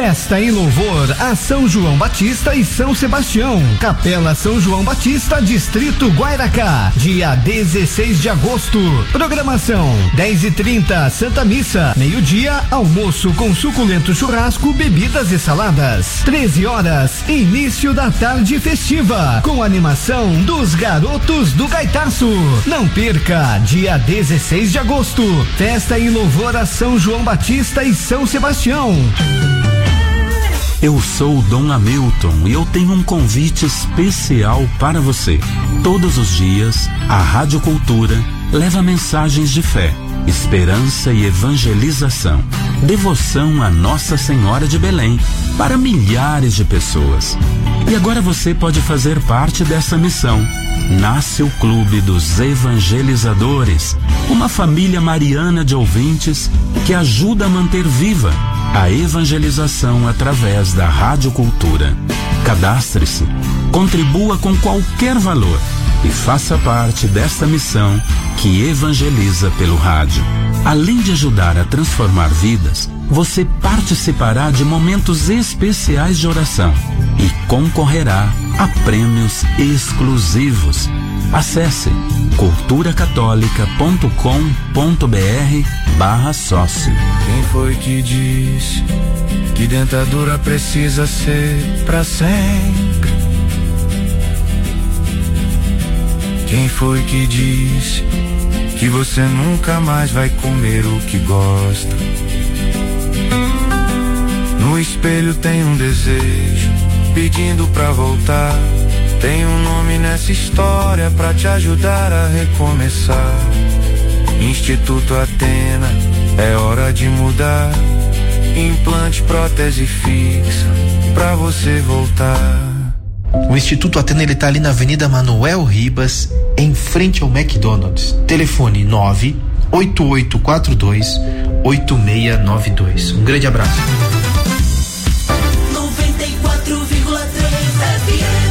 Festa em louvor a São João Batista e São Sebastião. Capela São João Batista, Distrito Guairacá. Dia 16 de agosto. Programação: 10h30, Santa Missa. Meio-dia, almoço com suculento churrasco, bebidas e saladas. 13 horas, início da tarde festiva, com animação dos Garotos do Gaitaço. Não perca, dia 16 de agosto. Festa em louvor a São João Batista e São Sebastião. Eu sou o Dom Hamilton e eu tenho um convite especial para você. Todos os dias, a Rádio Cultura leva mensagens de fé, esperança e evangelização, devoção a Nossa Senhora de Belém, para milhares de pessoas. E agora você pode fazer parte dessa missão. Nasce o Clube dos Evangelizadores, uma família mariana de ouvintes que ajuda a manter viva a evangelização através da Rádio Cultura. Cadastre-se, contribua com qualquer valor e faça parte desta missão que evangeliza pelo rádio. Além de ajudar a transformar vidas, você participará de momentos especiais de oração e concorrerá a prêmios exclusivos. Acesse culturacatólica.com.br/sócio. Quem foi que disse que dentadura precisa ser pra sempre? Quem foi que disse que você nunca mais vai comer o que gosta? No espelho tem um desejo pedindo pra voltar. Tem um nome nessa história pra te ajudar a recomeçar. Instituto Atena, é hora de mudar. Implante, prótese fixa pra você voltar. O Instituto Atena, ele tá ali na Avenida Manuel Ribas, em frente ao McDonald's. Telefone 98842-8692. Um grande abraço. 94,3 FM.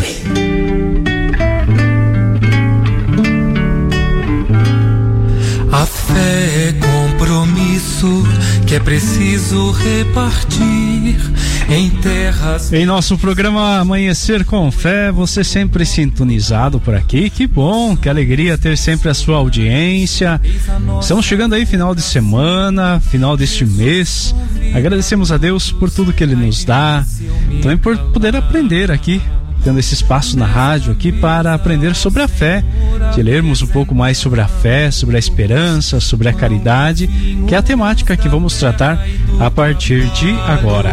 A fé é compromisso que é preciso repartir em terras. Em nosso programa Amanhecer com Fé, você sempre sintonizado por aqui. Que bom, que alegria ter sempre a sua audiência. Estamos chegando aí final de semana, final deste mês. Agradecemos a Deus por tudo que Ele nos dá, também por poder aprender aqui, tendo esse espaço na rádio aqui para aprender sobre a fé, de lermos um pouco mais sobre a fé, sobre a esperança, sobre a caridade, que é a temática que vamos tratar a partir de agora.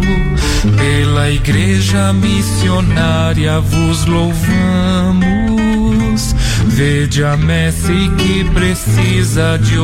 Pela Igreja Missionária vos louvamos. Vede a messe que precisa de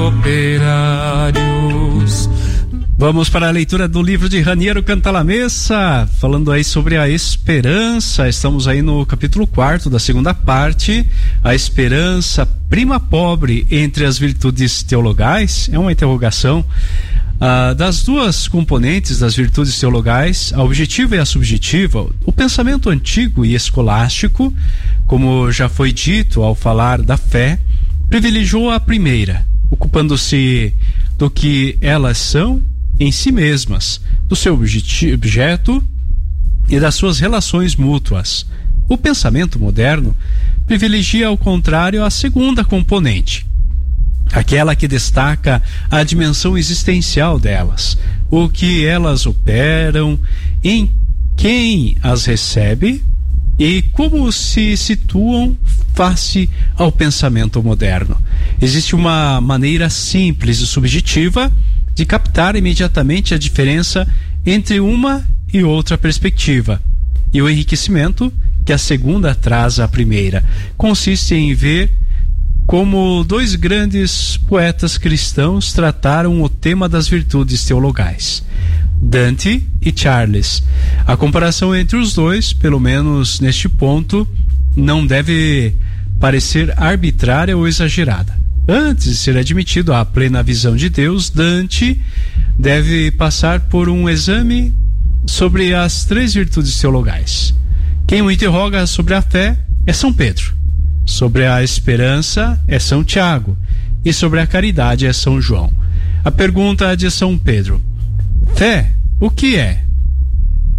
operários. Vamos para a leitura do livro de Raniero Cantalamessa, falando aí sobre a esperança. Estamos aí no capítulo 4 da segunda parte, a esperança, prima pobre entre as virtudes teologais. É uma interrogação. Das duas componentes das virtudes teologais, a objetiva e a subjetiva, o pensamento antigo e escolástico, como já foi dito ao falar da fé, privilegiou a primeira, ocupando-se do que elas são em si mesmas, do seu objeto e das suas relações mútuas. O pensamento moderno privilegia, ao contrário, a segunda componente, aquela que destaca a dimensão existencial delas, o que elas operam, em quem as recebe e como se situam face ao pensamento moderno. Existe uma maneira simples e subjetiva de captar imediatamente a diferença entre uma e outra perspectiva, e o enriquecimento que a segunda traz à primeira consiste em ver como dois grandes poetas cristãos trataram o tema das virtudes teologais, Dante e Charles. A comparação entre os dois, pelo menos neste ponto, não deve parecer arbitrária ou exagerada. Antes de ser admitido à plena visão de Deus, Dante deve passar por um exame sobre as três virtudes teologais. Quem o interroga sobre a fé é São Pedro, sobre a esperança é São Tiago e sobre a caridade é São João. A pergunta de São Pedro: fé, o que é?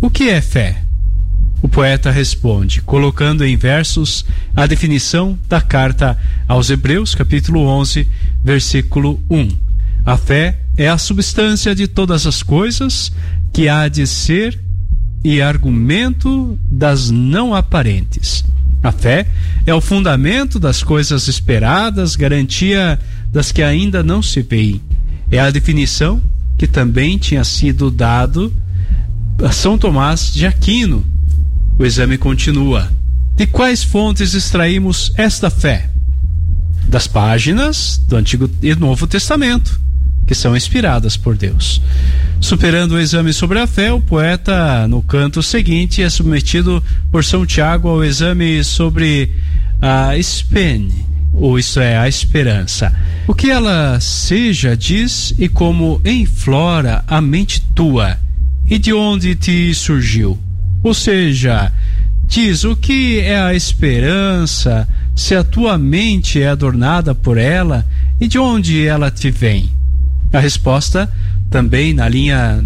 O que é fé? O poeta responde, colocando em versos a definição da carta aos Hebreus, capítulo 11, versículo 1. A fé é a substância de todas as coisas, que há de ser e argumento das não aparentes. A fé é o fundamento das coisas esperadas, garantia das que ainda não se veem. É a definição que também tinha sido dado a São Tomás de Aquino. O exame continua. De quais fontes extraímos esta fé? Das páginas do Antigo e Novo Testamento, que são inspiradas por Deus. Superando o exame sobre a fé, o poeta, no canto seguinte, é submetido por São Tiago ao exame sobre a spene, ou isto é, a esperança. O que ela seja, diz, e como enflora a mente tua, e de onde te surgiu? Ou seja, diz, o que é a esperança, se a tua mente é adornada por ela, e de onde ela te vem? A resposta, também na linha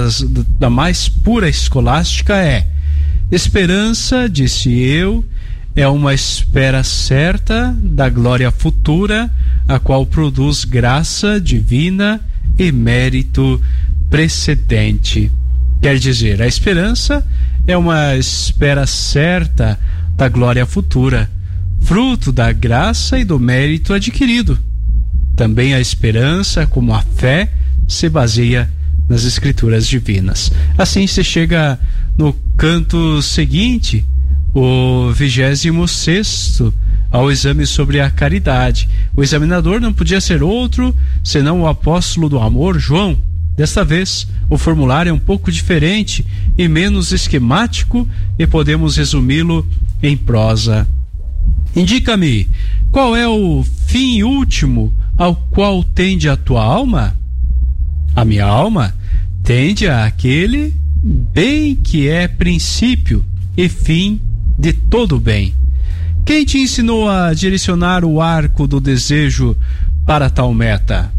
da mais pura escolástica, é: esperança, disse eu, é uma espera certa da glória futura, a qual produz graça divina e mérito precedente. Quer dizer, a esperança é uma espera certa da glória futura, fruto da graça e do mérito adquirido. Também a esperança, como a fé, se baseia nas escrituras divinas. Assim se chega no canto seguinte, o 26º, ao exame sobre a caridade. O examinador não podia ser outro senão o apóstolo do amor, João. Desta vez, o formulário é um pouco diferente e menos esquemático, e podemos resumi-lo em prosa. Indica-me, qual é o fim último ao qual tende a tua alma? A minha alma tende àquele bem que é princípio e fim de todo bem. Quem te ensinou a direcionar o arco do desejo para tal meta?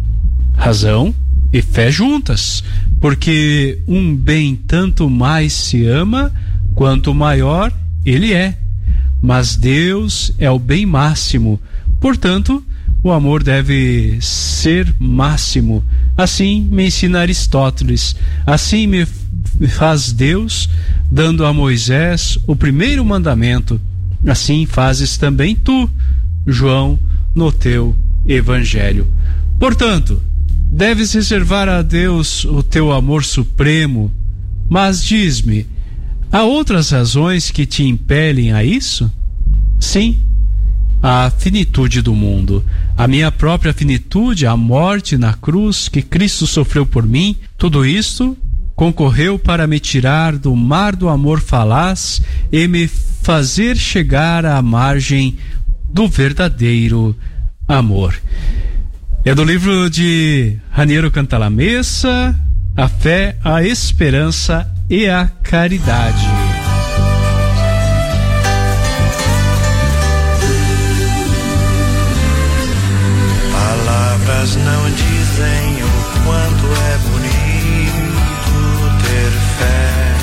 Razão e fé juntas, porque um bem tanto mais se ama quanto maior ele é. Mas Deus é o bem máximo, portanto, o amor deve ser máximo. Assim me ensina Aristóteles, assim me faz Deus, dando a Moisés o primeiro mandamento. Assim fazes também tu, João, no teu evangelho. Portanto, deves reservar a Deus o teu amor supremo, mas diz-me, há outras razões que te impelem a isso? Sim, a finitude do mundo, a minha própria finitude, a morte na cruz que Cristo sofreu por mim, tudo isto concorreu para me tirar do mar do amor falaz e me fazer chegar à margem do verdadeiro amor. É do livro de Raniero Cantalamessa, A Fé, a Esperança e a Caridade. Palavras não dizem o quanto é bonito ter fé.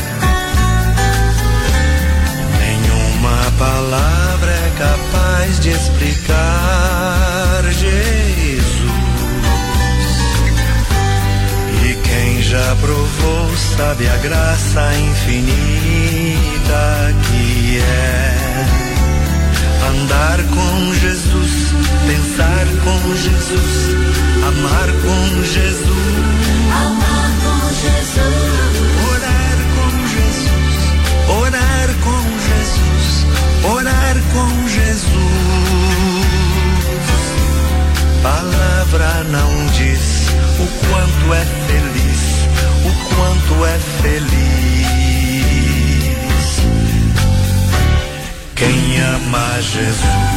Nenhuma palavra é capaz de explicar Jesus. E quem já provou sabe a graça infinita que é andar com Jesus, pensar com Jesus, amar com Jesus, Amar com Jesus, orar com Jesus, orar com Jesus, orar com Jesus. Palavra não diz o quanto é feliz, o quanto é feliz quem ama Jesus.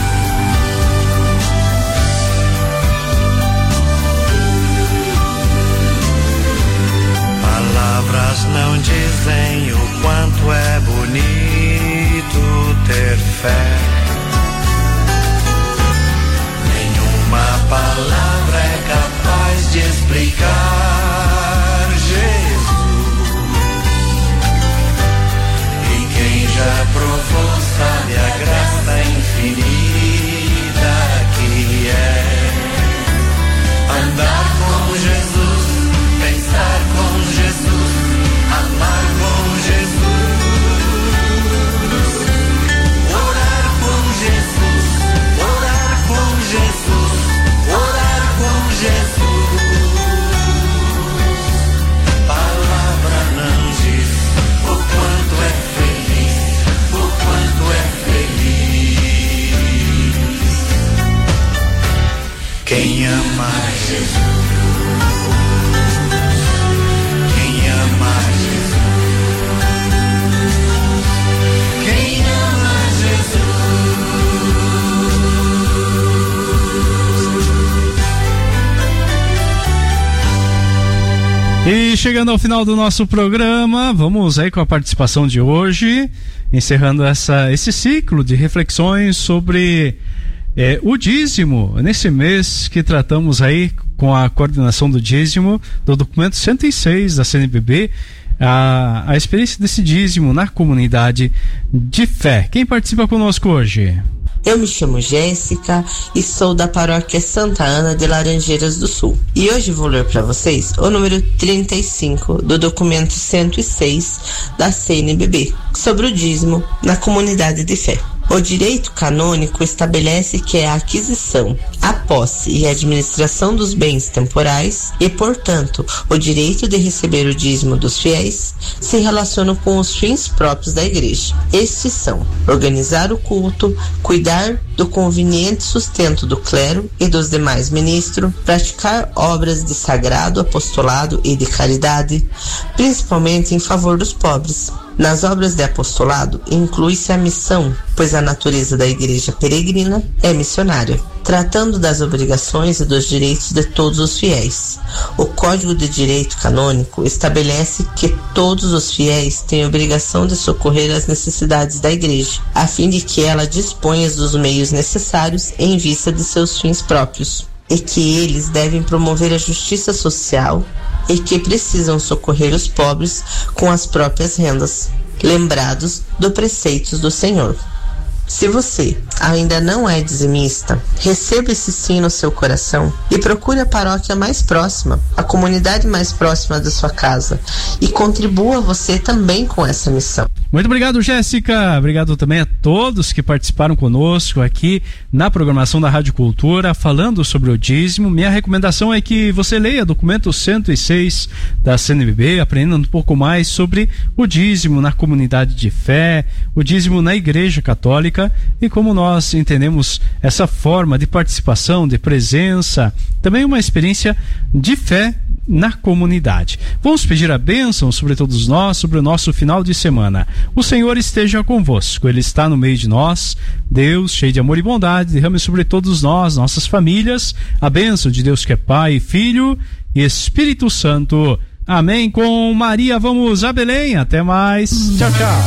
Palavras não dizem o quanto é bonito ter fé. Nenhuma palavra é capaz de explicar Jesus. Quem ama Jesus, quem ama Jesus, quem ama Jesus. E chegando ao final do nosso programa, vamos aí com a participação de hoje, encerrando esse ciclo de reflexões sobre o dízimo, nesse mês que tratamos aí com a coordenação do dízimo do documento 106 da CNBB, a experiência desse dízimo na comunidade de fé. Quem participa conosco hoje? Eu me chamo Jéssica e sou da paróquia Santa Ana de Laranjeiras do Sul. E hoje vou ler para vocês o número 35 do documento 106 da CNBB, sobre o dízimo na comunidade de fé. O direito canônico estabelece que é a aquisição, a posse e a administração dos bens temporais e, portanto, o direito de receber o dízimo dos fiéis se relacionam com os fins próprios da igreja. Estes são: organizar o culto, cuidar do conveniente sustento do clero e dos demais ministros, praticar obras de sagrado apostolado e de caridade, principalmente em favor dos pobres. Nas obras de apostolado inclui-se a missão, pois a natureza da igreja peregrina é missionária, tratando das obrigações e dos direitos de todos os fiéis. O Código de Direito Canônico estabelece que todos os fiéis têm obrigação de socorrer as necessidades da igreja, a fim de que ela disponha dos meios necessários em vista de seus fins próprios, e que eles devem promover a justiça social e que precisam socorrer os pobres com as próprias rendas, lembrados dos preceitos do Senhor. Se você ainda não é dizimista, receba esse sim no seu coração e procure a paróquia mais próxima, a comunidade mais próxima da sua casa, e contribua você também com essa missão. Muito obrigado, Jéssica. Obrigado também a todos que participaram conosco aqui na programação da Rádio Cultura, falando sobre o dízimo. Minha recomendação é que você leia o documento 106 da CNBB, aprendendo um pouco mais sobre o dízimo na comunidade de fé, o dízimo na Igreja Católica e como nós entendemos essa forma de participação, de presença, também uma experiência de fé na comunidade. Vamos pedir a bênção sobre todos nós, sobre o nosso final de semana. O Senhor esteja convosco, Ele está no meio de nós. Deus, cheio de amor e bondade, derrame sobre todos nós, nossas famílias, a bênção de Deus que é Pai, Filho e Espírito Santo. Amém. Com Maria vamos a Belém. Até mais. Tchau, tchau.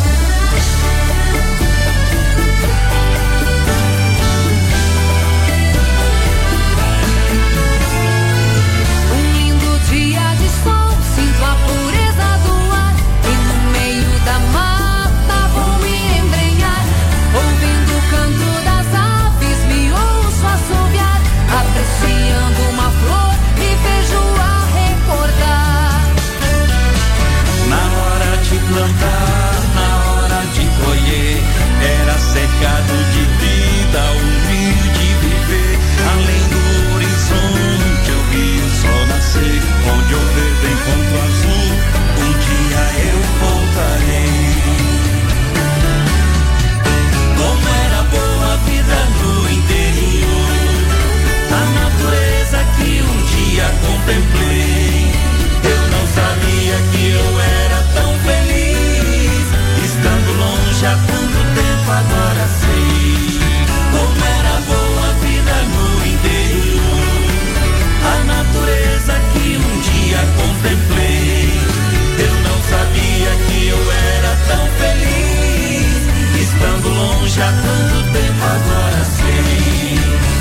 Já tanto tempo agora sei.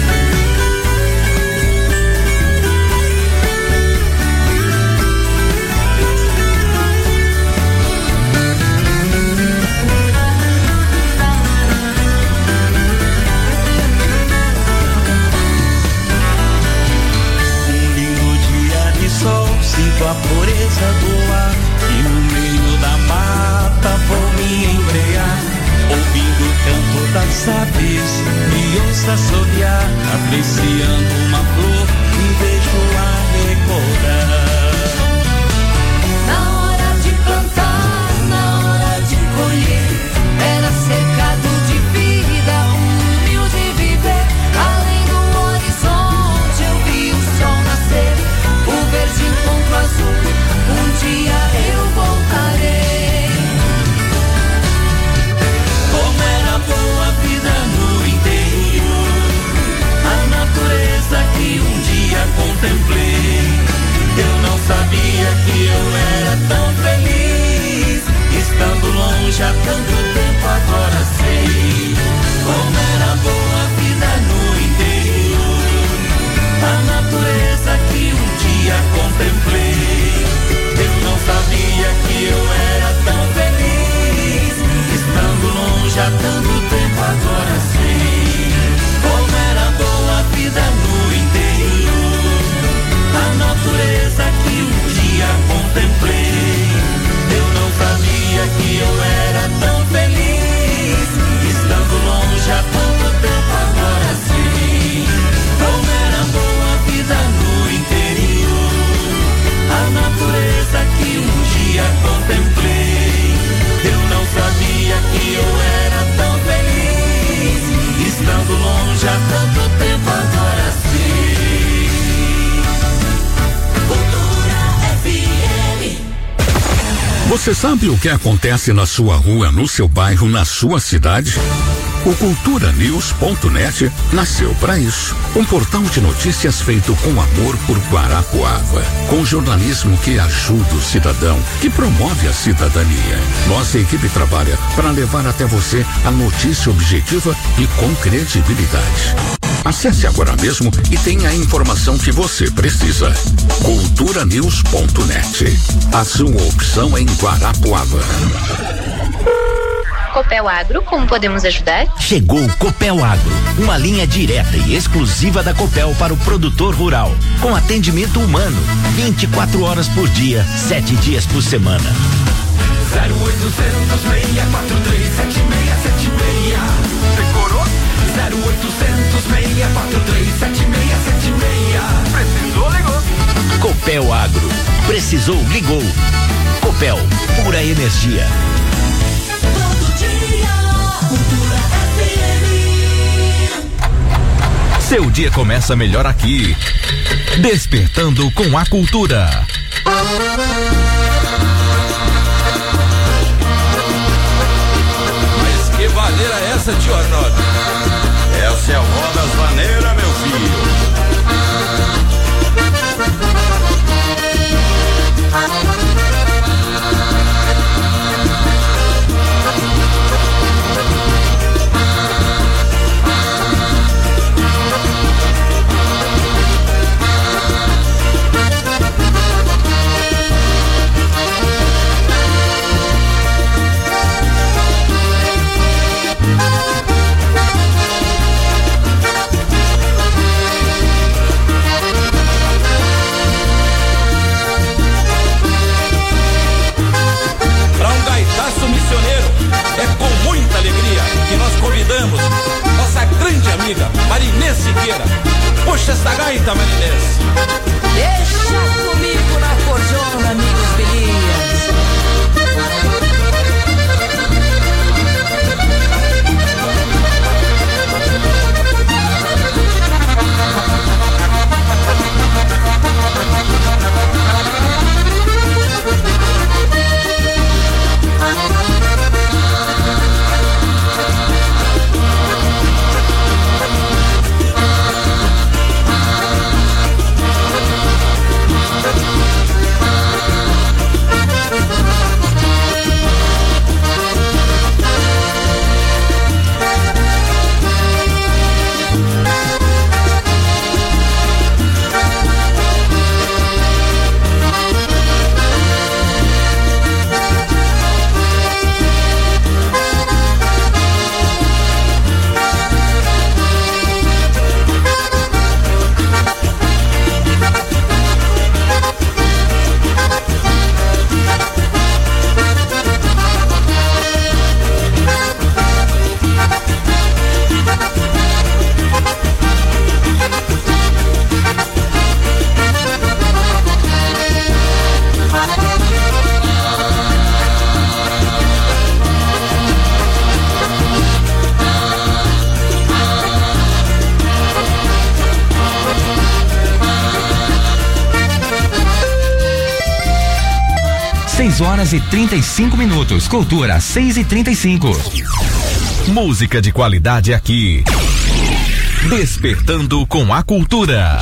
Um lindo dia de sol, sinto a pureza do ar e no meio da mata vou me embrear, ouvindo o canto das aves, me ouço assobiar, apreciando uma flor e vejo a recordar. Na hora de plantar, na hora de colher, era cercado de vida, humilde viver. Além do horizonte eu Você sabe o que acontece na sua rua, no seu bairro, na sua cidade? O culturanews.net nasceu para isso. Um portal de notícias feito com amor por Guarapuava, com jornalismo que ajuda o cidadão, que promove a cidadania. Nossa equipe trabalha para levar até você a notícia objetiva e com credibilidade. Acesse agora mesmo e tenha a informação que você precisa. culturanews.net. A sua opção em Guarapuava. Copel Agro, como podemos ajudar? Chegou o Copel Agro, uma linha direta e exclusiva da Copel para o produtor rural, com atendimento humano, 24 horas por dia, 7 dias por semana. 0800 643 7676. Decorou? 0800 643 7676. Precisou, ligou. Copel Agro, precisou, ligou. Copel, pura energia. Seu dia começa melhor aqui. Despertando com a cultura. Mas que vaneira é essa, tio Arnaldo? Essa é a avó das vaneiras, meu filho. Convidamos nossa grande amiga Marinês Siqueira. Puxa essa gaita, Marinês. Deixa comigo na cordiona, amigos Belias. Horas e 35 minutos. Cultura 6:35. Música de qualidade aqui. Despertando com a cultura.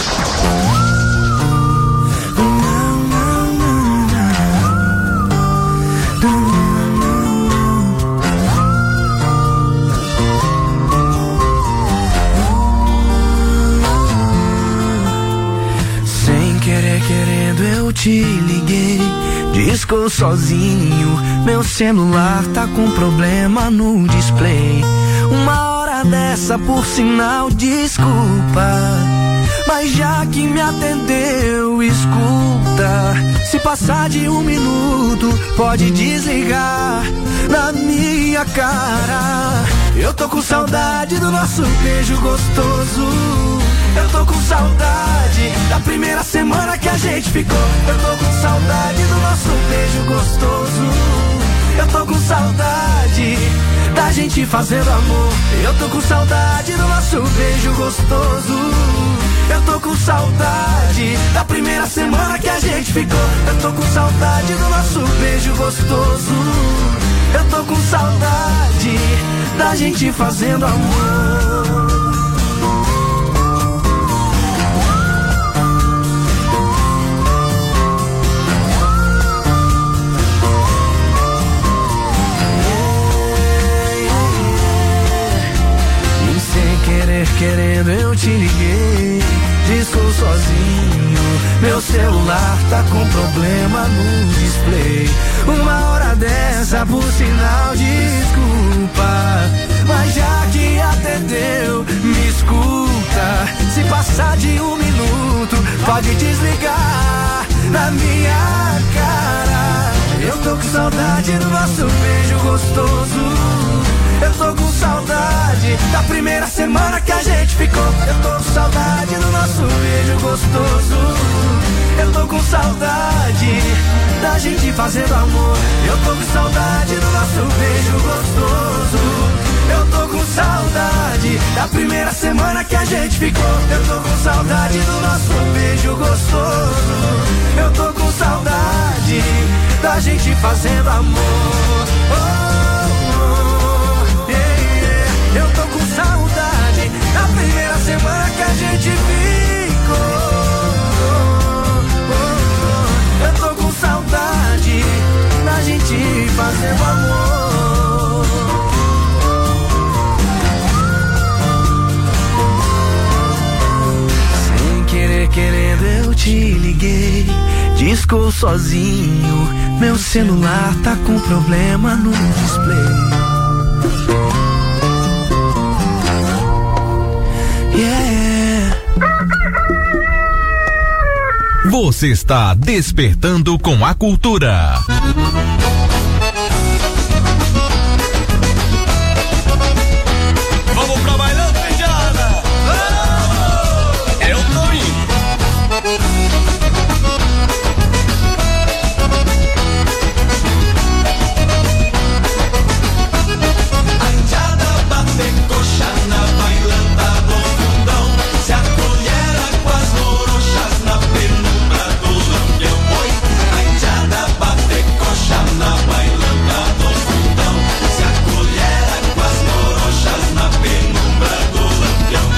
Sem querer, querendo, eu te liguei. Disco sozinho, meu celular tá com problema no display. Uma hora dessa, por sinal, desculpa, mas já que me atendeu, escuta. Se passar de 1 minuto, pode desligar na minha cara. Eu tô com saudade do nosso beijo gostoso. Eu tô com saudade da primeira semana que a gente ficou. Eu tô com saudade do nosso beijo gostoso. Eu tô com saudade da gente fazendo amor. Eu tô com saudade do nosso beijo gostoso. Eu tô com saudade da primeira primeira semana que a gente ficou. Eu tô com saudade do nosso beijo gostoso. Eu tô com saudade da gente fazendo amor. Querendo eu te liguei, disco sozinho. Meu celular tá com problema no display. Uma hora dessa por sinal, desculpa, mas já que atendeu, me escuta. Se passar de 1 minuto, pode desligar na minha cara. Eu tô com saudade do nosso beijo gostoso. Eu tô com saudade da primeira semana que a gente ficou. Eu tô com saudade do nosso beijo gostoso. Eu tô com saudade da gente fazendo amor. Eu tô com saudade do nosso beijo gostoso. Eu tô com saudade da primeira semana que a gente ficou. Eu tô com saudade do nosso beijo gostoso. Eu tô com saudade da gente fazendo amor. Eu tô com saudade da primeira semana que a gente ficou. Eu tô com saudade da gente fazendo amor. Sem querer, querendo eu te liguei, disco sozinho. Meu celular tá com problema no display. Yeah. Você está despertando com a cultura. Vamos pra bailando, Indiana. Eu tô indo. Anjada bate coxa na bailanta do fundão. Se acolher águas morochas na penumbra do lampião. Oi, anjada bate coxa na bailanta do fundão. Se acolher águas morochas na penumbra do lampião.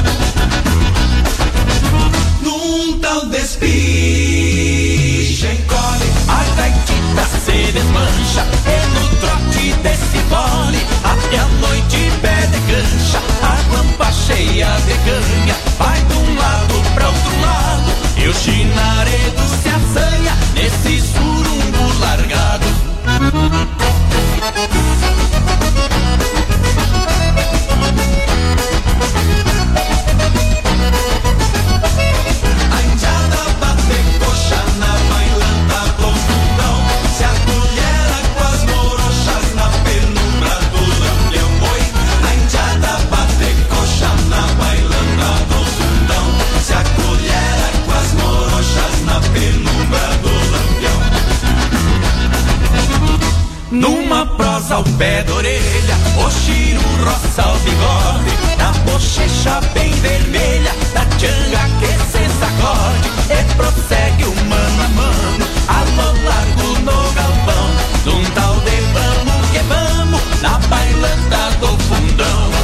Num tal despiche encolhe, a gaitita se desmancha. E no trote desse bole, até a noite pé de cancha. A guampa cheia de canha, vai de um lado pra outro lado. E o chinaredo se assanha nesse surumbo largado. Anjada bate coxa na bailanta do fundão. Se acolher águas morochas na penumbra do lampião. Oi, anjada bate coxa na bailanta do fundão. Se acolher águas morochas na penumbra do lampião. Numa prosa ao pé da orelha, o chiro roça o bigode. Na bochecha bem vermelha, da tchanga que se sacode. E prossegue o mano a mano, alô largo no galpão. Num tal de vamos que vamos, na bailanta do fundão.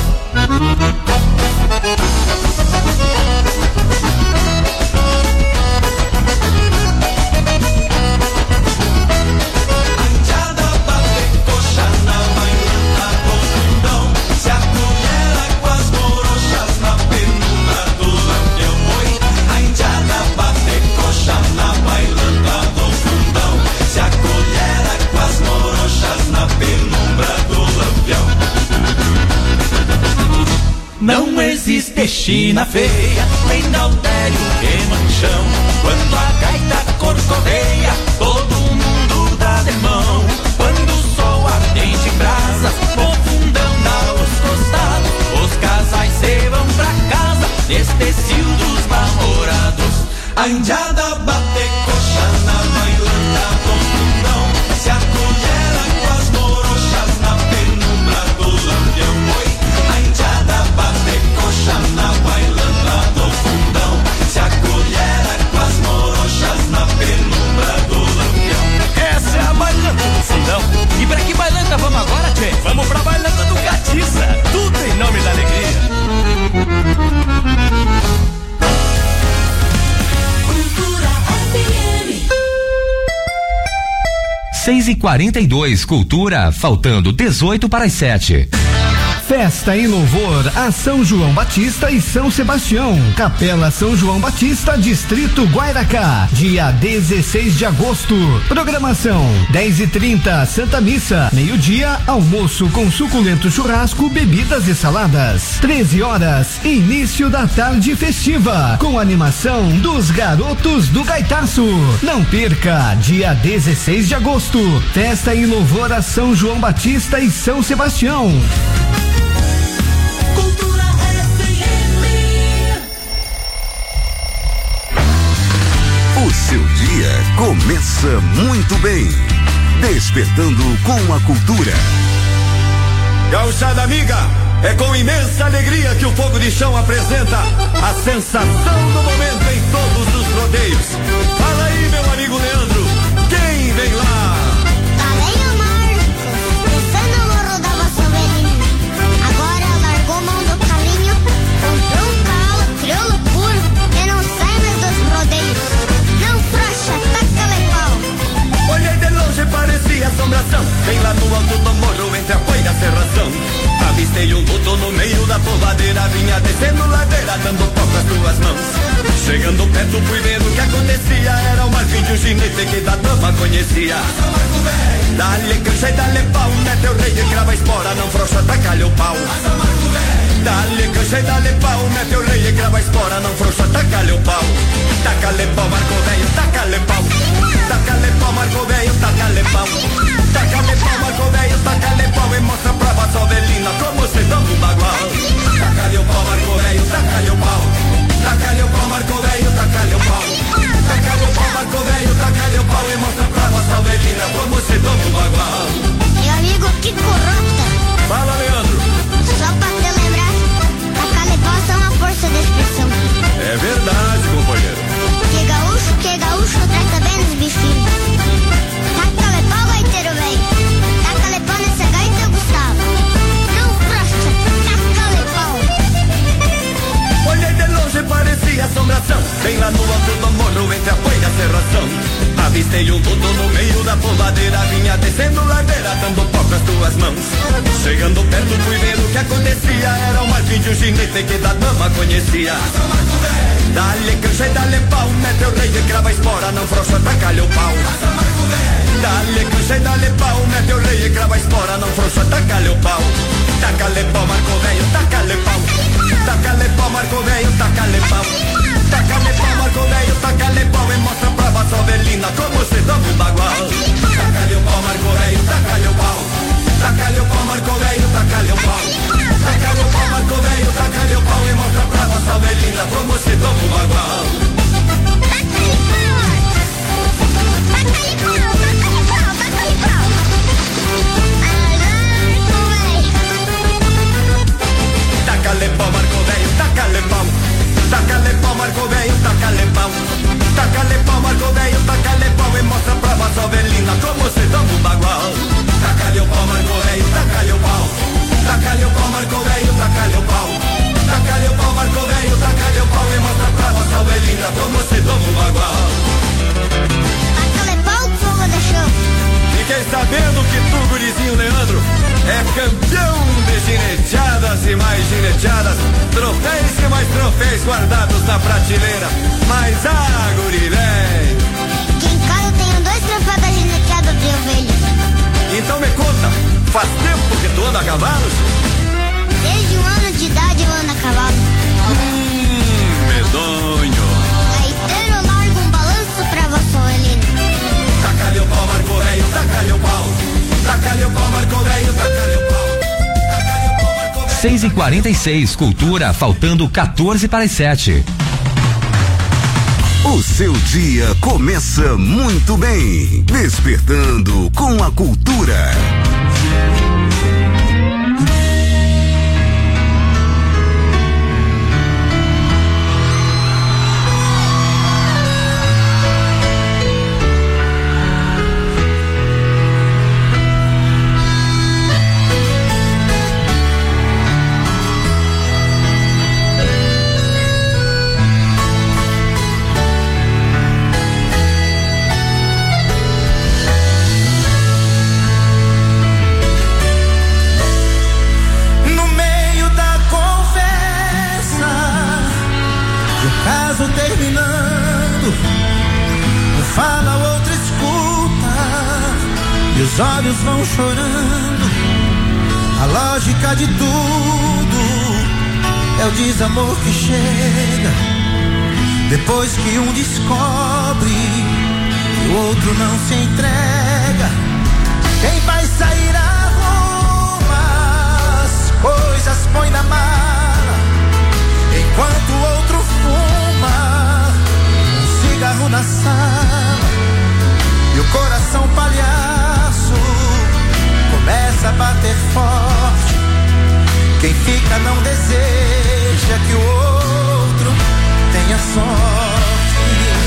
Anjada bate coxa na bailanta do fundão. Se acolher águas morochas na penumbra do lampião. Oi, anjada bate coxa na bailanta do fundão. Se acolher águas morochas na penumbra do lampião. Não existe China feia, nem Galdério e Manchão. Quando a gaita corcoveia, todo mundo dá de mão. Quando o sol ardente em brasas, o fundão dá os costados. Os casais se vão pra casa, destecido dos namorados. Anjada bate coxa na bailanta do fundão. Se acolher águas morochas na penumbra do lampião. Oi, anjada bate coxa na bailanta do fundão. Se acolher águas morochas 6h42, cultura, faltando 18 para as 7. Festa em louvor a São João Batista e São Sebastião. Capela São João Batista, Distrito Guairacá. Dia 16 de agosto. Programação: 10h30, Santa Missa. Meio-dia, almoço com suculento churrasco, bebidas e saladas. 13 horas, início da tarde festiva, com animação dos Garotos do Gaitaço. Não perca, dia 16 de agosto. Festa em louvor a São João Batista e São Sebastião. O seu dia começa muito bem, despertando com a cultura. Gauchada amiga, é com imensa alegria que o Fogo de Chão apresenta a sensação do momento em todos os rodeios. Fala aí, meu amigo Leandro, quem vem lá? Falei o Marcos, descendo o morro da Vassovelhinho. Agora largou mão do caminho, comprou um cavalo, crioulo puro e não sai mais dos rodeios. Não frouxa, taca-lhe pau. Olhei de longe, parecia assombração, bem lá no alto do morro, entre a poeira e a serração. Avistei um vulto no meio da povoadeira, vinha descendo ladeira, dando pau com as duas mãos. Chegando perto fui ver o que acontecia, era o Marfim de um ginete que da dama conhecia. Dá-lhe cancha e dá-lhe pau, mete o rei e crava a espora, não frouxa, taca-lhe o pau. Dá-lhe cancha e dá-lhe pau, mete o rei e crava a espora, não frouxa, taca-lhe o pau. Taca-lhe pau, Marco Velho, taca-lhe pau. Taca-lhe pau, Marco Velho, taca-lhe pau. Taca-lhe pau, Marco Velho, taca-lhe pau e mostra pra Vassovelina como se dá um bagual. Taca-lhe o pau, Marco Velho, taca-lhe o pau. Taca-lhe o pau, Marco Velho, taca-lhe o pau. Taca-lhe o pau, Marco Velho, taca-lhe o pau e mostra pra Vassovelina como se dá um bagual. Meu amigo, que corrupta. Fala, Leandro. Só pra te lembrar, taca-lhe pau é uma força de expressão. É verdade, companheiro. Que gaúcho trata bem os bichinhos. Taca-lhe pau, gaiteiro velho. Taca-lhe pau nessa gaita, Gustavo. Não frouxa, taca-lhe pau. Olhei de longe, parecia assombração, bem lá no alto do morro, entre a poeira e a serração. Avistei um vulto no meio da povoadeira, vinha descendo ladeira, dando pau com as duas mãos. Chegando perto fui ver o que acontecia, era o Marfim de um ginete que da dama conhecia. Dá-lhe cancha e dá-lhe pau, mete o rei e crava a espora, não frouxa, taca-lhe o pau. Dá-lhe cancha e dá-lhe pau, mete o rei e crava a espora, não frouxa, taca-lhe o pau. Taca-lhe pau, Marco Velho, taca-lhe pau. Taca-lhe pau, Marco Velho, taca-lhe pau. Taca-lhe pau, Marco Velho, taca-lhe pau e mostra pra Vassovelina como se dá um bagual. Taca-lhe o pau, Marco Velho, taca-lhe o pau. Taca-lhe o pau, Marco Velho, taca-lhe o pau. Taca-lhe o pau, Marco Velho, taca-lhe o pau e mostra pra Vassovelina como se dá um bagual. Taca-lhe pau, Marco Velho, taca-lhe pau. Taca-lhe pau, Marco Velho, taca-lhe pau. Taca-lhe pau, Marco Velho, taca-lhe pau e mostra pra Vassovelina como se dá um bagual. Taca-lhe o pau, Marco Velho, taca-lhe o pau. Taca-lhe o pau, Marco Velho, taca-lhe o pau. Taca-lhe o pau, Marco Velho, taca-lhe o pau e mostra pra Vassovelina como se dá um bagual. Taca-lhe pau, Fogo de Chão. Fiquei sabendo que tu, gurizinho Leandro, é campeão de gineteadas e mais gineteadas, troféus e mais troféus guardados na prateleira. Mas guri, véi. Aqui em casa eu tenho 2 troféus da gineteada de ovelha. Então me conta, faz tempo que tu anda a cavalo? Desde 1 ano de idade eu ando a cavalo. Medonho. Gaiteiro, larga um balanço pra Vassovelina. Taca-lhe o pau, Marco Velho, taca-lhe o pau. Taca-lhe o pau, Marco Velho, taca-lhe o pau. 6h46, cultura, faltando 14 para as 7. O seu dia começa muito bem, despertando com a cultura. falando, um fala, o outro escuta, e os olhos vão chorando. A lógica de tudo é o desamor que chega depois que um descobre que o outro não se entrega. Quem vai sair arruma as coisas, põe na mala, enquanto o outro fuma um cigarro na sala. E o coração palhaço começa a bater forte. Quem fica não deseja que o outro tenha sorte.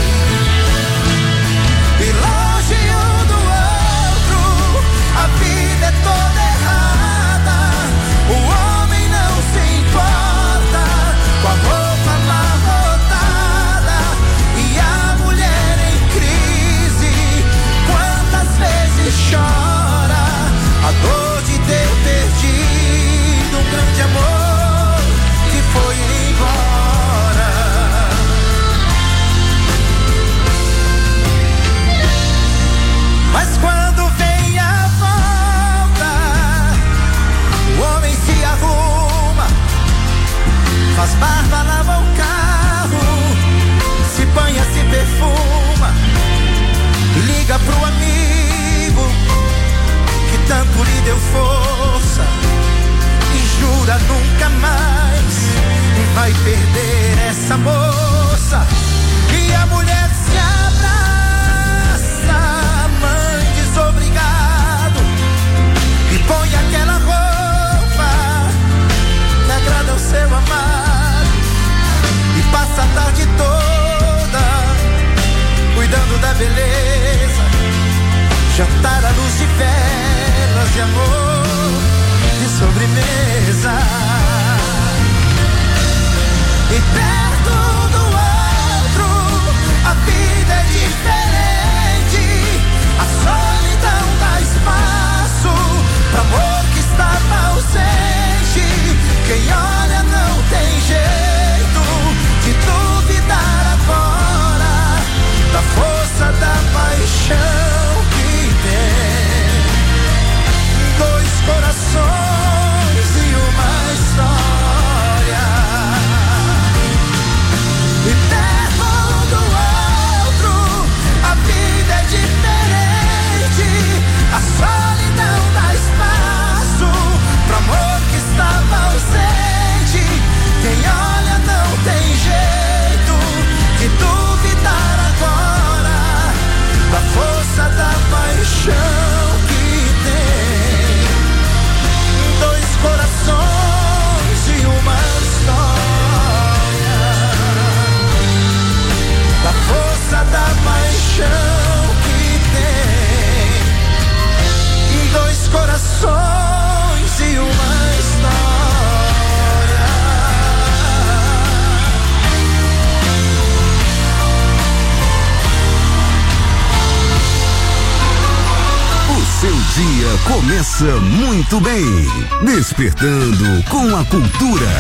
E longe um do outro, a vida é toda errada. O homem não se importa com a roupa amarrotada e a mulher em crise. Quantas vezes chora a dor de ter perdido um grande amor que foi embora. Mas quando vem a volta, o homem se arruma, faz barba, lava o carro, se banha, se perfuma, liga pro amigo que tanto lhe deu força e jura nunca mais vai perder essa moça. E a mulher se abraça, mãe desobrigado, e põe aquela roupa que agrada ao seu amado, e passa a tarde toda cuidando da beleza, jantar à luz de velas e amor de sobremesa. E perto do outro a vida é diferente. A solidão dá espaço pro amor que estava ausente. Quem olha não tem jeito de duvidar agora da força da paixão que tem. Dois corações e uma história. E perto do outro a vida é diferente. A solidão dá espaço pro amor que estava ausente. Quem olha não tem jeito de duvidar agora da força da paixão que tem. Dois corações e uma história. Da força da paixão que tem. E dois corações e uma história. O seu dia começa muito bem, despertando com a cultura.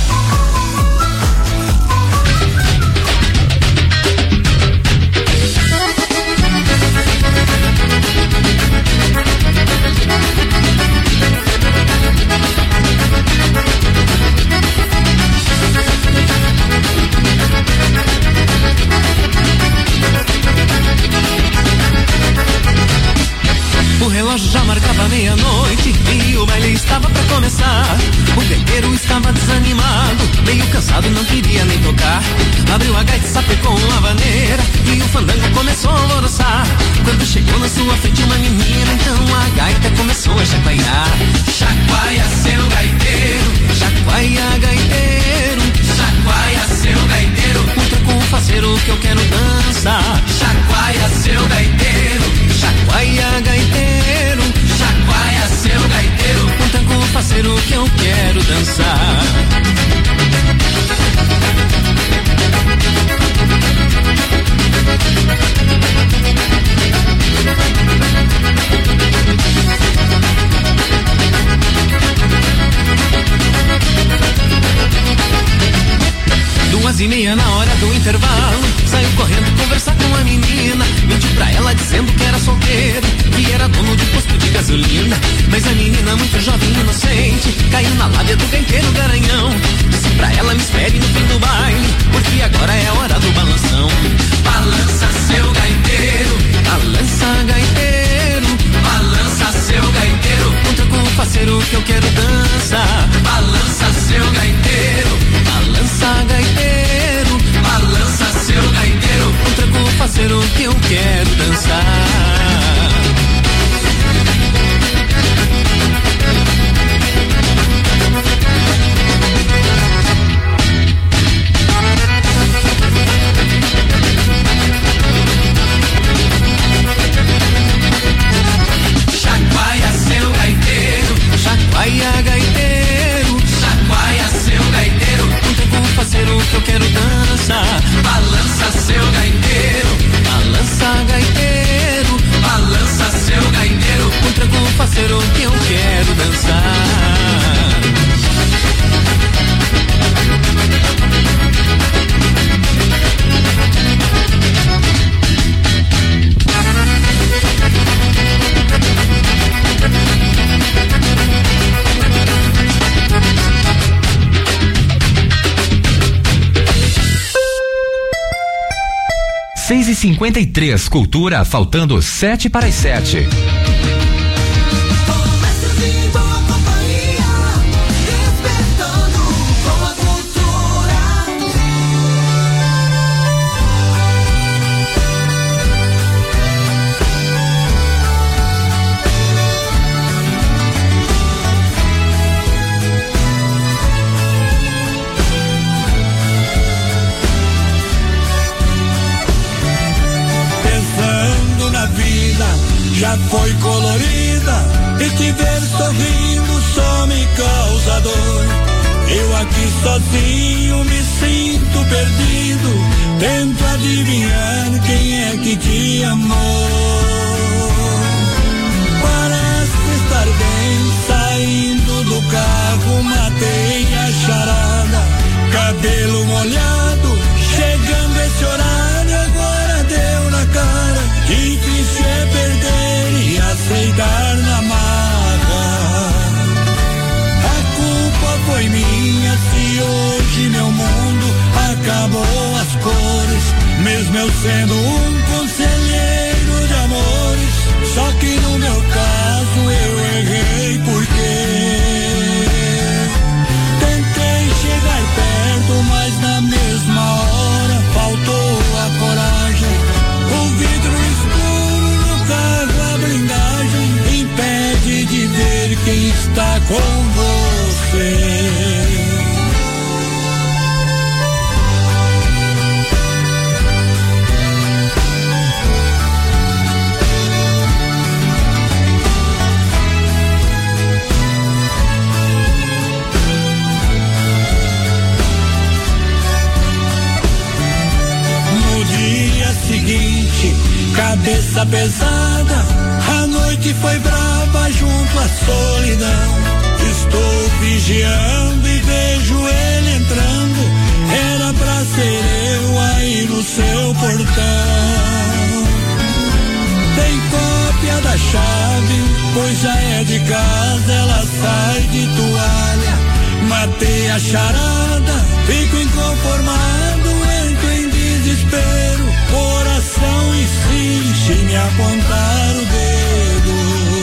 O relógio já marcava meia-noite e o baile estava pra começar. O guerreiro estava desanimado, meio cansado, não queria nem tocar. Abriu a gaita, sapecou uma vaneira e o fandango começou a alvoroçar. Quando chegou na sua frente uma menina, então a gaita começou a chacoalhar. Chacoalha seu gaiteiro, chacoalha gaiteiro, chacoalha seu gaiteiro, contra com o faceiro que eu quero dançar. Chacoalha seu gaiteiro, chacoalha gaiteiro, chacoalha seu gaiteiro, conta com o parceiro que eu quero dançar. 6h53, Cultura, faltando 7 para as 7. Já foi colorida e te ver sorrindo só me causa dor. Eu aqui sozinho me sinto perdido, tento adivinhar quem é que te amou. Parece estar bem saindo do carro, matei a charada, cabelo molhado, chegando esse horário agora deu na cara. Difícil é perder e aceitar na marra. A culpa foi minha se hoje meu mundo acabou as cores, mesmo eu sendo um conselheiro de amores. Só que no meu caso eu errei porque tentei chegar perto, mas na mesma hora faltou a coragem. O vidro escuro no carro, a blindagem impede de ver quem está com você. Seguinte, cabeça pesada, a noite foi brava junto à solidão. Estou vigiando e vejo ele entrando, era pra ser eu aí no seu portão. Tem cópia da chave, pois já é de casa, ela sai de toalha. Matei a charada, fico inconformado, entro em desespero. Coração insiste em me apontar o dedo.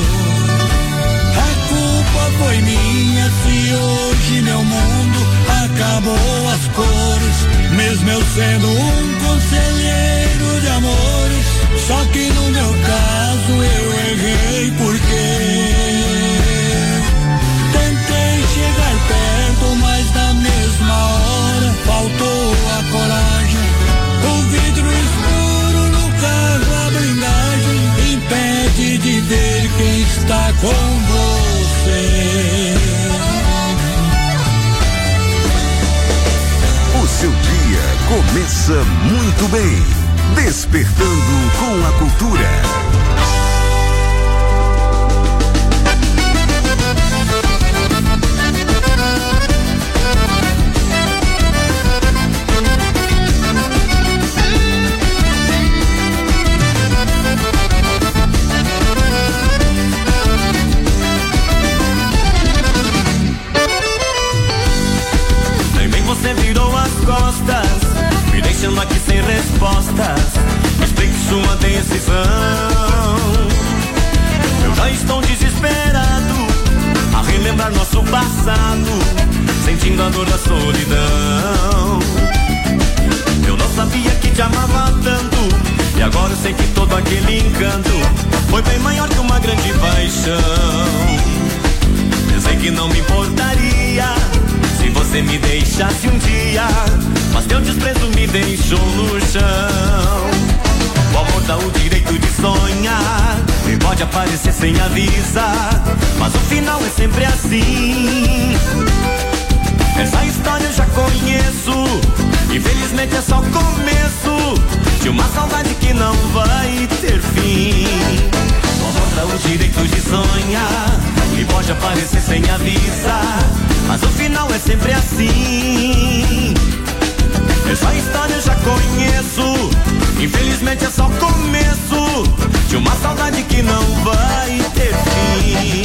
A culpa foi minha se hoje meu mundo acabou as cores, mesmo eu sendo um conselheiro de amores. Só que no meu caso eu errei porque tentei chegar perto, mas na mesma hora faltou a coragem. O vidro escuro no carro, a blindagem impede de ver quem está com você. O seu dia começa muito bem, despertando com a cultura. Você virou as costas, me deixando aqui sem respostas. Explique sua decisão. Eu já estou desesperado a relembrar nosso passado, sentindo a dor da solidão. Eu não sabia que te amava tanto, e agora eu sei que todo aquele encanto foi bem maior que uma grande paixão. Pensei que não me importaria se você me deixasse um dia, mas teu desprezo me deixou no chão. O amor dá o direito de sonhar, e pode aparecer sem avisar, mas o final é sempre assim. Essa história eu já conheço, infelizmente é só o começo de uma saudade que não vai ter fim. O amor dá o direito de sonhar, e pode aparecer sem avisar, mas o final é sempre assim. Essa história eu já conheço, infelizmente é só o começo de uma saudade que não vai ter fim.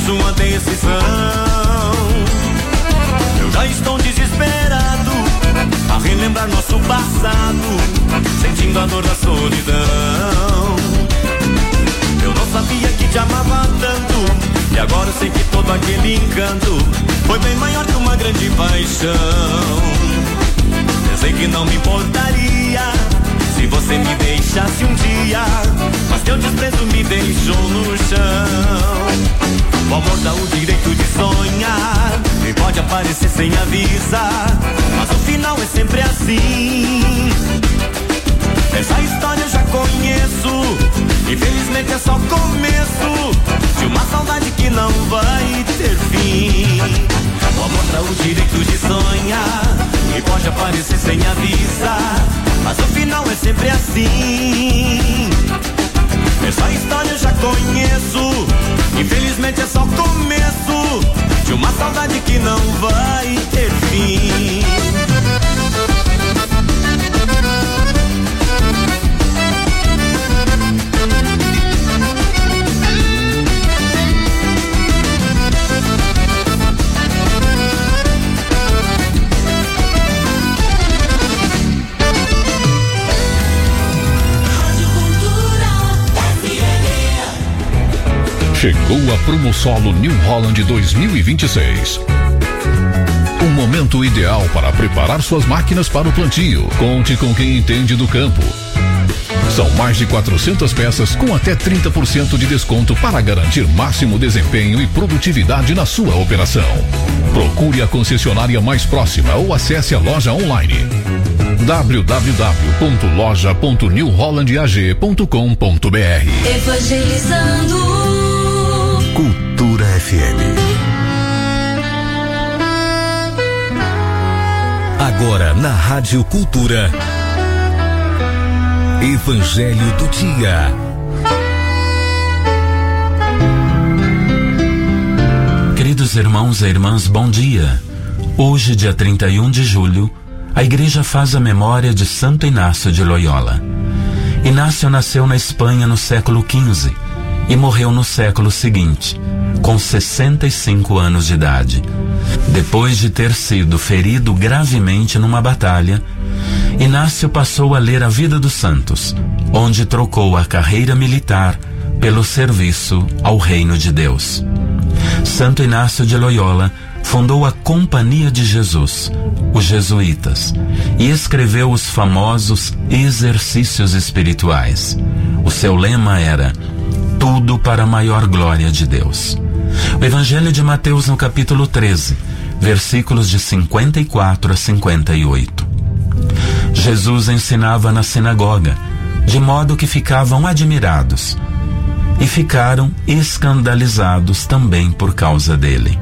sua decisão. Eu já estou desesperado a relembrar nosso passado, sentindo a dor da solidão. Eu não sabia que te amava tanto, e agora eu sei que todo aquele encanto foi bem maior que uma grande paixão. Pensei que não me importaria se você me deixasse um dia, mas teu desprezo me deixou no chão. O amor dá o direito de sonhar, e pode aparecer sem avisar, mas o final é sempre assim. Essa história eu já conheço, infelizmente é só o começo de uma saudade que não vai ter fim. O amor dá o direito de sonhar, e pode aparecer sem avisar, mas o final é sempre assim. Essa história eu já conheço, infelizmente é só o começo de uma saudade que não vai ter fim. Chegou a Promosolo New Holland 2026. Um momento ideal para preparar suas máquinas para o plantio. Conte com quem entende do campo. São mais de 400 peças com até 30% de desconto para garantir máximo desempenho e produtividade na sua operação. Procure a concessionária mais próxima ou acesse a loja online www.loja.newhollandag.com.br. Evangelizando Cultura FM. Agora na Rádio Cultura, Evangelho do Dia. Queridos irmãos e irmãs, bom dia. Hoje, dia 31 de julho, a Igreja faz a memória de Santo Inácio de Loyola. Inácio nasceu na Espanha no século XV e morreu no século seguinte, com 65 anos de idade. Depois de ter sido ferido gravemente numa batalha, Inácio passou a ler a vida dos santos, onde trocou a carreira militar pelo serviço ao reino de Deus. Santo Inácio de Loyola fundou a Companhia de Jesus, os jesuítas, e escreveu os famosos Exercícios Espirituais. O seu lema era: tudo para a maior glória de Deus. O Evangelho de Mateus, no capítulo 13, versículos de 54 a 58. Jesus ensinava na sinagoga, de modo que ficavam admirados, e ficaram escandalizados também por causa dele.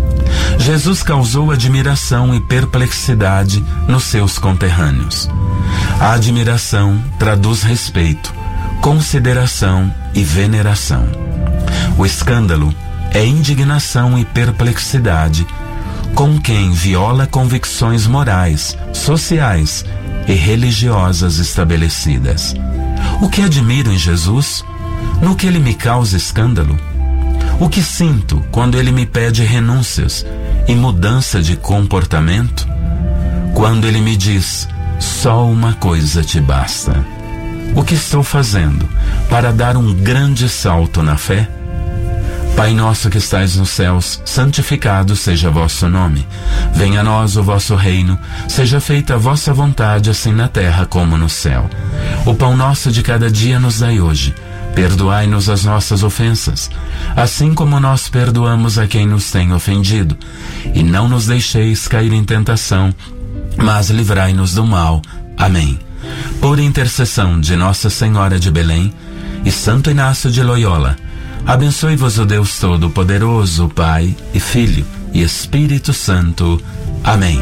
Jesus causou admiração e perplexidade nos seus conterrâneos. A admiração traduz respeito, consideração e veneração. O escândalo é indignação e perplexidade com quem viola convicções morais, sociais e religiosas estabelecidas. O que admiro em Jesus? No que ele me causa escândalo? O que sinto quando ele me pede renúncias e mudança de comportamento? Quando ele me diz: só uma coisa te basta. O que estou fazendo para dar um grande salto na fé? Pai nosso que estais nos céus, santificado seja vosso nome. Venha a nós o vosso reino, seja feita a vossa vontade, assim na terra como no céu. O pão nosso de cada dia nos dai hoje. Perdoai-nos as nossas ofensas, assim como nós perdoamos a quem nos tem ofendido. E não nos deixeis cair em tentação, mas livrai-nos do mal. Amém. Por intercessão de Nossa Senhora de Belém e Santo Inácio de Loyola, abençoe-vos o Deus Todo-Poderoso, Pai e Filho e Espírito Santo. Amém.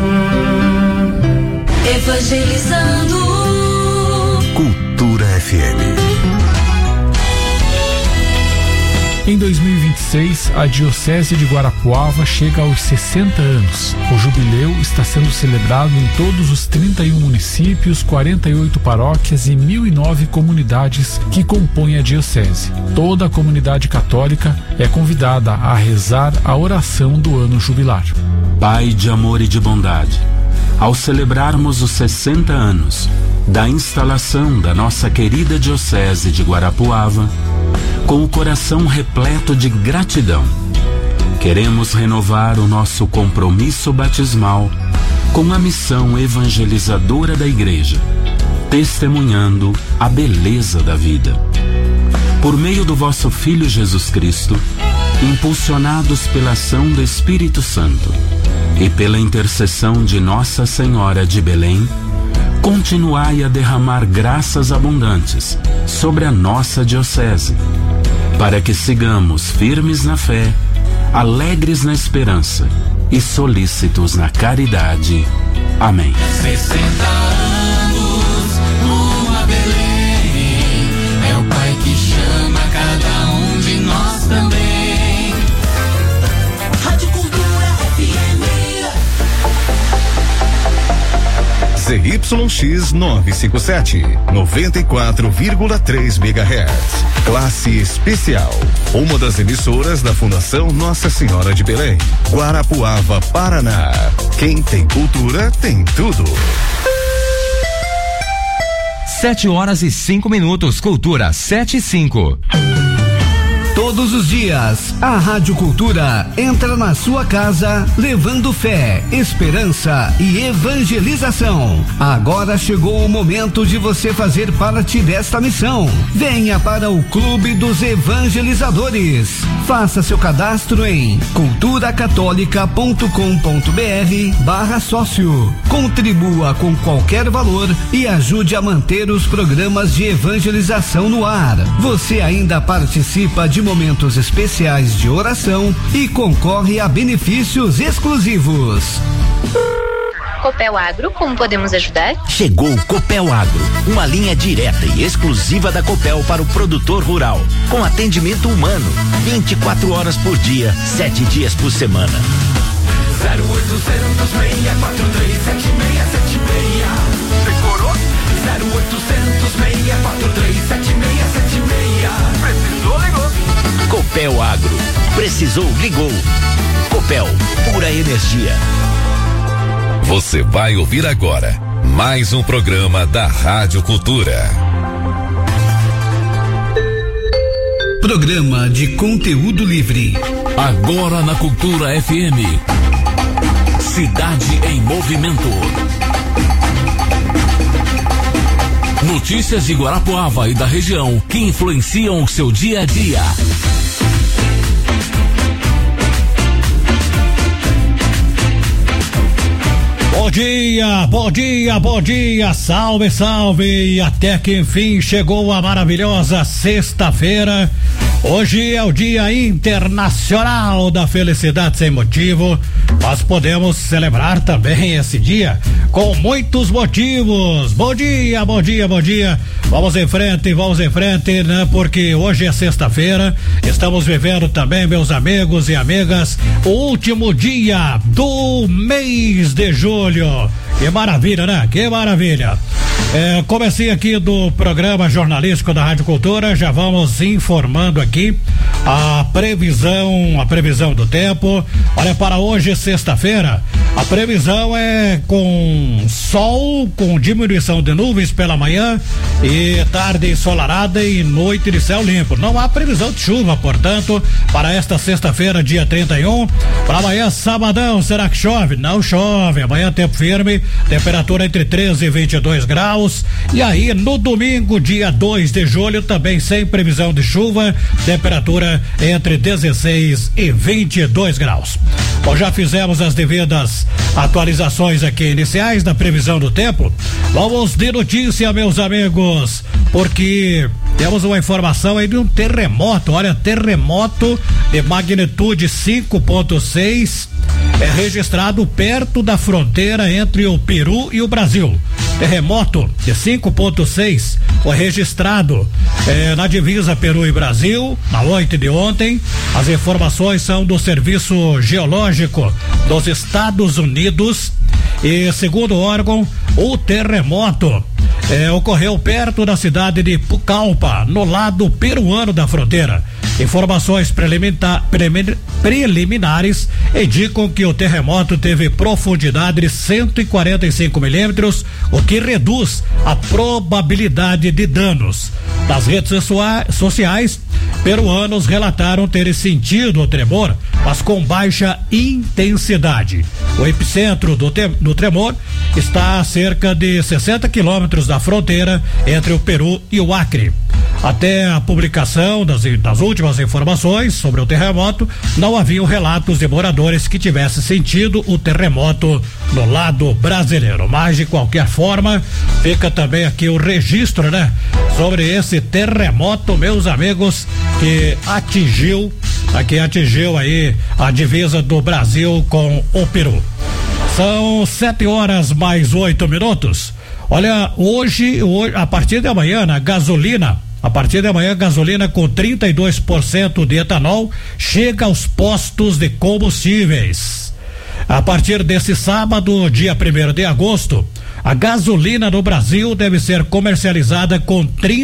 Evangelizando Cultura FM. Em 2026, a Diocese de Guarapuava chega aos 60 anos. O jubileu está sendo celebrado em todos os 31 municípios, 48 paróquias e 1.009 comunidades que compõem a Diocese. Toda a comunidade católica é convidada a rezar a oração do ano jubilar. Pai de amor e de bondade, ao celebrarmos os 60 anos da instalação da nossa querida Diocese de Guarapuava, com o coração repleto de gratidão, queremos renovar o nosso compromisso batismal com a missão evangelizadora da Igreja, testemunhando a beleza da vida. Por meio do vosso Filho Jesus Cristo, impulsionados pela ação do Espírito Santo e pela intercessão de Nossa Senhora de Belém, continuai a derramar graças abundantes sobre a nossa Diocese, para que sigamos firmes na fé, alegres na esperança e solícitos na caridade. Amém. 60 anos, uma Belém, é o Pai que chama cada um de nós também. Rádio Cultura FM. ZYX 957, 94,3 MHz. Classe especial. Uma das emissoras da Fundação Nossa Senhora de Belém, Guarapuava, Paraná. Quem tem cultura tem tudo. 7h05, Cultura 7:05. Todos os dias, a Rádio Cultura entra na sua casa levando fé, esperança e evangelização. Agora chegou o momento de você fazer parte desta missão. Venha para o Clube dos Evangelizadores. Faça seu cadastro em culturacatólica.com.br/sócio. Contribua com qualquer valor e ajude a manter os programas de evangelização no ar. Você ainda participa de momentos especiais de oração e concorre a benefícios exclusivos. Copel Agro, como podemos ajudar? Chegou o Copel Agro, uma linha direta e exclusiva da Copel para o produtor rural, com atendimento humano, 24 horas por dia, 7 dias por semana. 0800 643 7676. Decorou? 0800 643 7676. Precisou, ligou. Copel Agro. Precisou, ligou. Copel, pura energia. Você vai ouvir agora mais um programa da Rádio Cultura. Programa de conteúdo livre. Agora na Cultura FM. Cidade em Movimento. Notícias de Guarapuava e da região que influenciam o seu dia a dia. Bom dia, bom dia, bom dia, salve, salve, e até que enfim chegou a maravilhosa sexta-feira. Hoje é o Dia Internacional da Felicidade Sem Motivo. Nós podemos celebrar também esse dia com muitos motivos. Bom dia, bom dia, bom dia. Vamos em frente, né? Porque hoje é sexta-feira. Estamos vivendo também, meus amigos e amigas, o último dia do mês de julho. Que maravilha, né? Que maravilha. Comecei aqui do programa jornalístico da Rádio Cultura, já vamos informando aqui a previsão do tempo. Olha, para hoje, sexta-feira, a previsão é com sol, com diminuição de nuvens pela manhã e tarde ensolarada e noite de céu limpo. Não há previsão de chuva, portanto, para esta sexta-feira, dia 31. Para amanhã, sabadão, será que chove? Não chove. Amanhã, tempo firme, temperatura entre 13 e 22 graus. E aí, no domingo, dia 2 de julho, também sem previsão de chuva, temperatura entre 16 e 22 graus. Bom, já fizemos as devidas atualizações aqui iniciais da previsão do tempo. Vamos de notícia, meus amigos, porque temos uma informação aí de um terremoto. Olha, terremoto de magnitude 5.6 é registrado perto da fronteira entre o Peru e o Brasil. Terremoto de 5,6 foi registrado na divisa Peru e Brasil na noite de ontem. As informações são do Serviço Geológico dos Estados Unidos e, segundo o órgão, o terremoto ocorreu perto da cidade de Pucallpa, no lado peruano da fronteira. Informações preliminares indicam que o terremoto teve profundidade de 145 milímetros, o que reduz a probabilidade de danos. Nas redes sociais, peruanos relataram terem sentido o tremor, mas com baixa intensidade. O epicentro do tremor está a cerca de 60 quilômetros da fronteira entre o Peru e o Acre. Até a publicação das últimas informações sobre o terremoto, não haviam relatos de moradores que tivessem sentido o terremoto no lado brasileiro. Mas, de qualquer forma, fica também aqui o registro, né? Sobre esse terremoto, meus amigos, que atingiu aí a divisa do Brasil com o Peru. São 7h mais 8. Olha, hoje, a partir de amanhã, gasolina com 32% de etanol chega aos postos de combustíveis. A partir desse sábado, dia 1º de agosto, a gasolina no Brasil deve ser comercializada com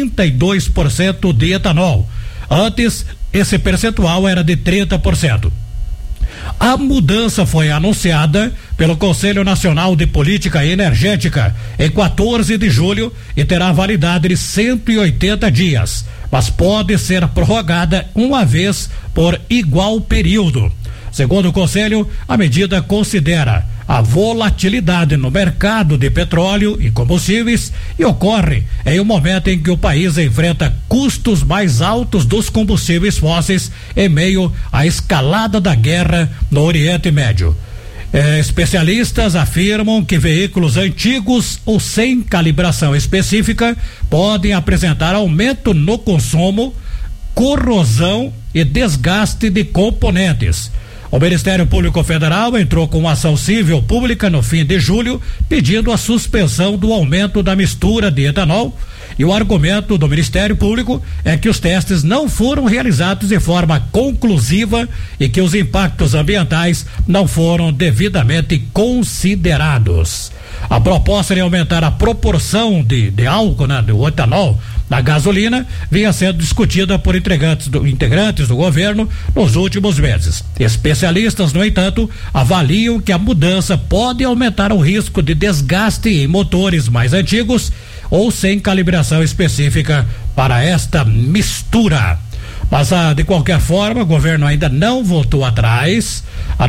32% de etanol. Antes, esse percentual era de 30%. A mudança foi anunciada pelo Conselho Nacional de Política Energética em 14 de julho e terá validade de 180 dias, mas pode ser prorrogada uma vez por igual período. Segundo o Conselho, a medida considera a volatilidade no mercado de petróleo e combustíveis e ocorre em um momento em que o país enfrenta custos mais altos dos combustíveis fósseis em meio à escalada da guerra no Oriente Médio. Especialistas afirmam que veículos antigos ou sem calibração específica podem apresentar aumento no consumo, corrosão e desgaste de componentes. O Ministério Público Federal entrou com ação civil pública no fim de julho, pedindo a suspensão do aumento da mistura de etanol. E o argumento do Ministério Público é que os testes não foram realizados de forma conclusiva e que os impactos ambientais não foram devidamente considerados. A proposta de aumentar a proporção de álcool, do etanol, na gasolina vinha sendo discutida por integrantes do governo nos últimos meses. Especialistas, no entanto, avaliam que a mudança pode aumentar o risco de desgaste em motores mais antigos ou sem calibração específica para esta mistura. Mas, de qualquer forma, o governo ainda não voltou atrás.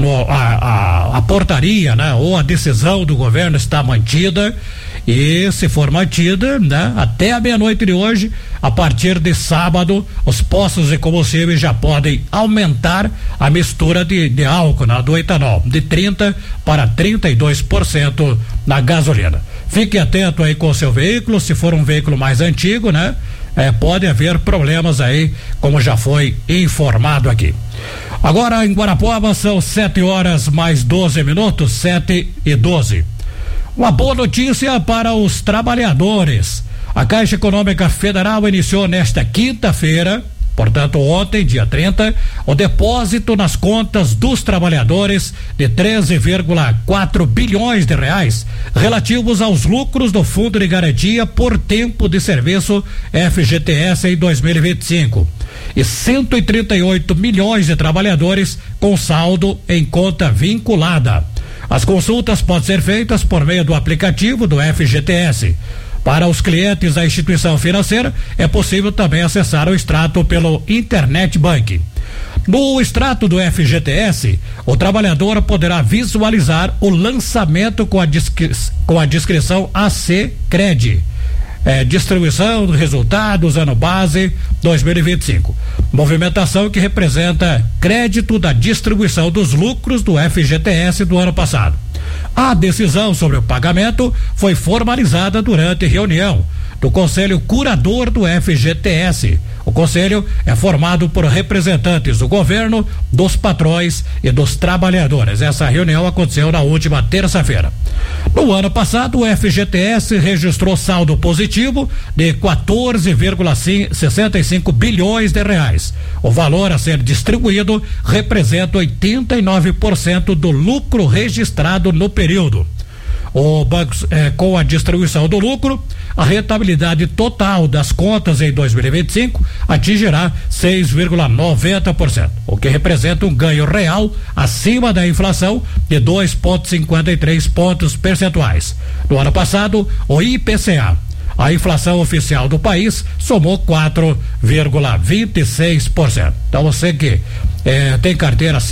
A portaria, ou a decisão do governo está mantida. E, se for mantida, até a meia-noite de hoje, a partir de sábado, os postos de combustíveis já podem aumentar a mistura de álcool, do etanol, de 30% para 32% na gasolina. Fique atento aí com o seu veículo, se for um veículo mais antigo, pode haver problemas aí, como já foi informado aqui. Agora em Guarapuava são 7h mais 12, 7h12. Uma boa notícia para os trabalhadores. A Caixa Econômica Federal iniciou nesta quinta-feira, portanto ontem, dia 30, o depósito nas contas dos trabalhadores de 13,4 bilhões de reais relativos aos lucros do Fundo de Garantia por Tempo de Serviço FGTS em 2025 e 138 milhões de trabalhadores com saldo em conta vinculada. As consultas podem ser feitas por meio do aplicativo do FGTS. Para os clientes da instituição financeira, é possível também acessar o extrato pelo Internet Banking. No extrato do FGTS, o trabalhador poderá visualizar o lançamento com a descrição AC Cred. Distribuição de resultados, ano base 2025. Movimentação que representa crédito da distribuição dos lucros do FGTS do ano passado. A decisão sobre o pagamento foi formalizada durante reunião do Conselho Curador do FGTS, O conselho é formado por representantes do governo, dos patrões e dos trabalhadores. Essa reunião aconteceu na última terça-feira. No ano passado, o FGTS registrou saldo positivo de 14,65 bilhões de reais. O valor a ser distribuído representa 89% do lucro registrado no período. O banco, com a distribuição do lucro, a rentabilidade total das contas em 2025 atingirá 6,90%, o que representa um ganho real acima da inflação de 2,53 pontos percentuais. No ano passado, o IPCA, a inflação oficial do país, somou 4,26%. Então você que tem carteira